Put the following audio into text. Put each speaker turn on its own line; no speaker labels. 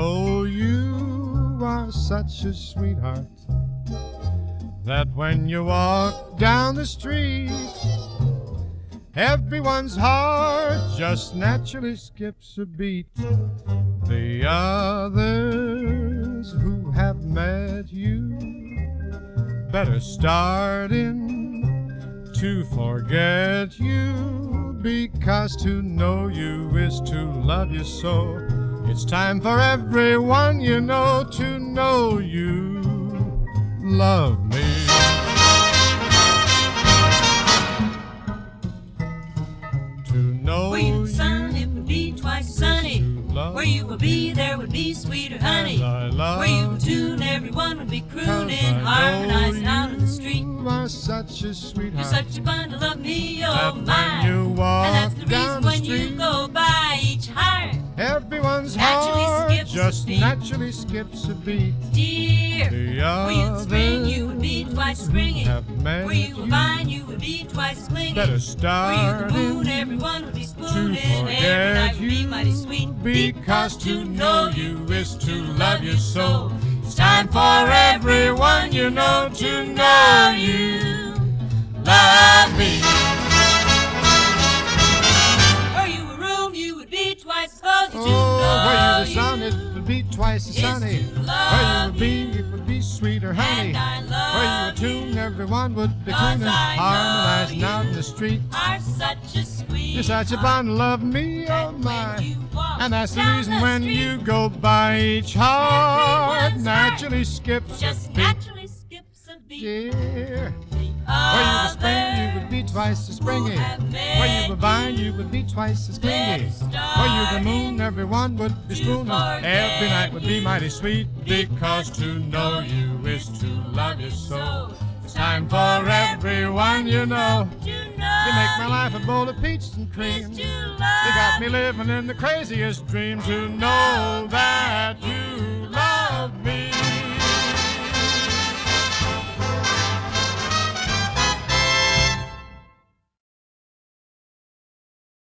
know you are such a sweetheart that when you walk down the street, everyone's heart just naturally skips a beat. The others who have met you better start in to forget you, because to know you is to love you so. It's time for everyone you know to know you love me. To know
were you the sun, it would be twice sunny. Where you would be, there would be sweeter honey. Where you would tune, everyone would be crooning, harmonizing out in the street.
You are such a sweetheart.
You're such a bundle of me, oh
that
my.
When you walk
and that's the reason
down the
when
street,
you go by each heart
everyone's
naturally
heart
skips
just
a beat.
naturally skips a beat.
Dear,
The
were you the spring,
others
you would be twice springy.
have met
Were you a
you
vine, you would be twice as clingy.
better
Were you
start
the moon,
in
everyone would be
to
spooning. Every night
forget
would be mighty
you,
sweet.
because to know you is to love you so. It's time for everyone you know to know you love me.
Were you a room, you would be twice as cozy. To
Oh,
know
were you the
you
sun, it would be twice as
is
sunny.
to
Where
love
you would be, it would be sweeter honey.
And I
Where you
love
would tune, everyone would be
'cause
tuning,
I know
harmonizing
you
out in the street.
are such a sweet.
You're such a bundle of me, oh
When
my.
you walk
And that's the
down
reason
the
when
street,
you go by, each heart
everyone's
naturally skips a
just
beat.
naturally skips a beat.
Dear, where you were spring, you would be twice as springy. Where you were vine, you would be twice as clingy. Where you the moon, everyone would be spooning. Every night would be mighty sweet, because to know you is to love you so. It's time for everyone you know. You make my life a bowl of peaches and cream. You got me living in the craziest dream, to know that